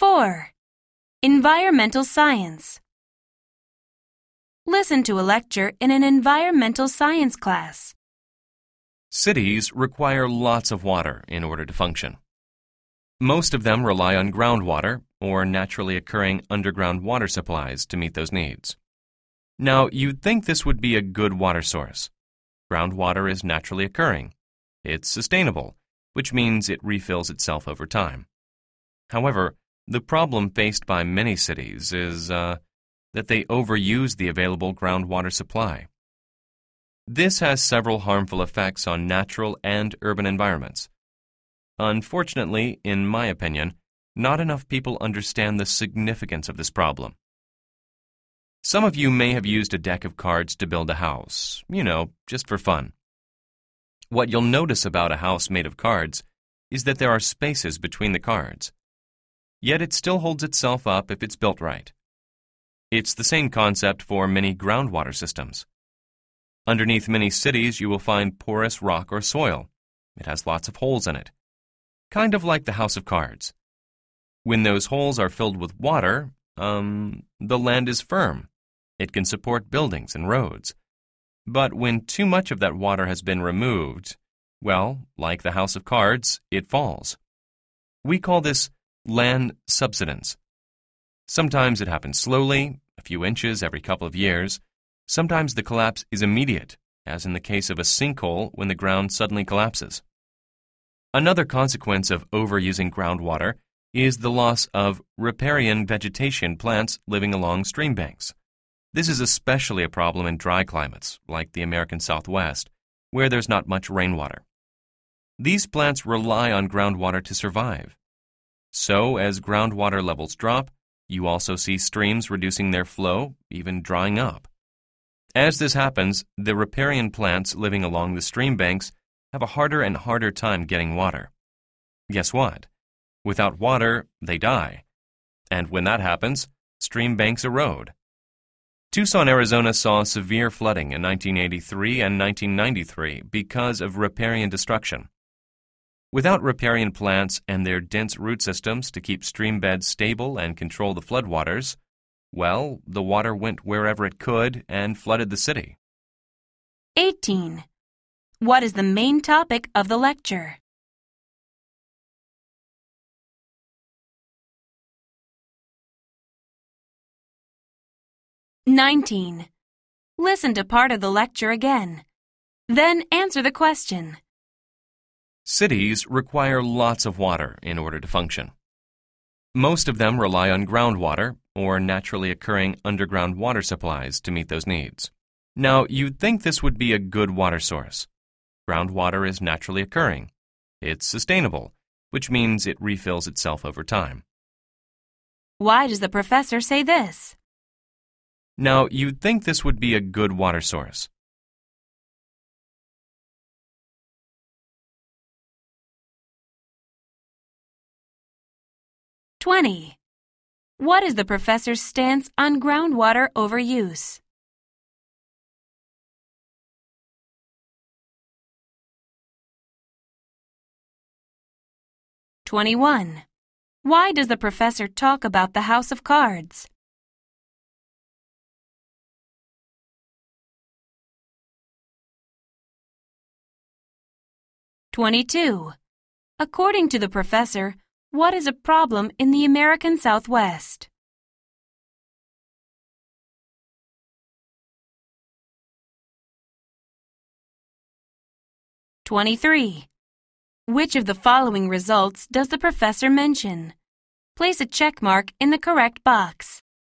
4. Environmental science. Listen to a lecture in an environmental science class. Cities require lots of water in order to function. Most of them rely on groundwater or naturally occurring underground water supplies to meet those needs. Now, you'd think this would be a good water source. Groundwater is naturally occurring. It's sustainable, which means it refills itself over time. However, the problem faced by many cities is that they overuse the available groundwater supply. This has several harmful effects on natural and urban environments. Unfortunately, in my opinion, not enough people understand the significance of this problem. Some of you may have used a deck of cards to build a house, just for fun. What you'll notice about a house made of cards is that there are spaces between the cards. Yet it still holds itself up if it's built right. It's the same concept for many groundwater systems. Underneath many cities, you will find porous rock or soil. It has lots of holes in it, kind of like the house of cards. When those holes are filled with water, the land is firm. It can support buildings and roads. But when too much of that water has been removed, well, like the house of cards, it falls. We call this land subsidence. Sometimes it happens slowly, a few inches every couple of years. Sometimes the collapse is immediate, as in the case of a sinkhole when the ground suddenly collapses. Another consequence of overusing groundwater is the loss of riparian vegetation plants living along stream banks. This is especially a problem in dry climates, like the American Southwest, where there's not much rainwater. These plants rely on groundwater to survive. So, as groundwater levels drop, you also see streams reducing their flow, even drying up. As this happens, the riparian plants living along the stream banks have a harder and harder time getting water. Guess what? Without water, they die. And when that happens, stream banks erode. Tucson, Arizona saw severe flooding in 1983 and 1993 because of riparian destruction. Without riparian plants and their dense root systems to keep stream beds stable and control the floodwaters, well, the water went wherever it could and flooded the city. 18. What is the main topic of the lecture? (19) Listen to part of the lecture again. Then answer the question. Cities require lots of water in order to function. Most of them rely on groundwater or naturally occurring underground water supplies to meet those needs. Now, you'd think this would be a good water source. Groundwater is naturally occurring. It's sustainable, which means it refills itself over time. Why does the professor say this? Now, you'd think this would be a good water source. (20) What is the professor's stance on groundwater overuse? (21) Why does the professor talk about the house of cards? (22) According to the professor, what is a problem in the American Southwest? (23) Which of the following results does the professor mention? Place a check mark in the correct box.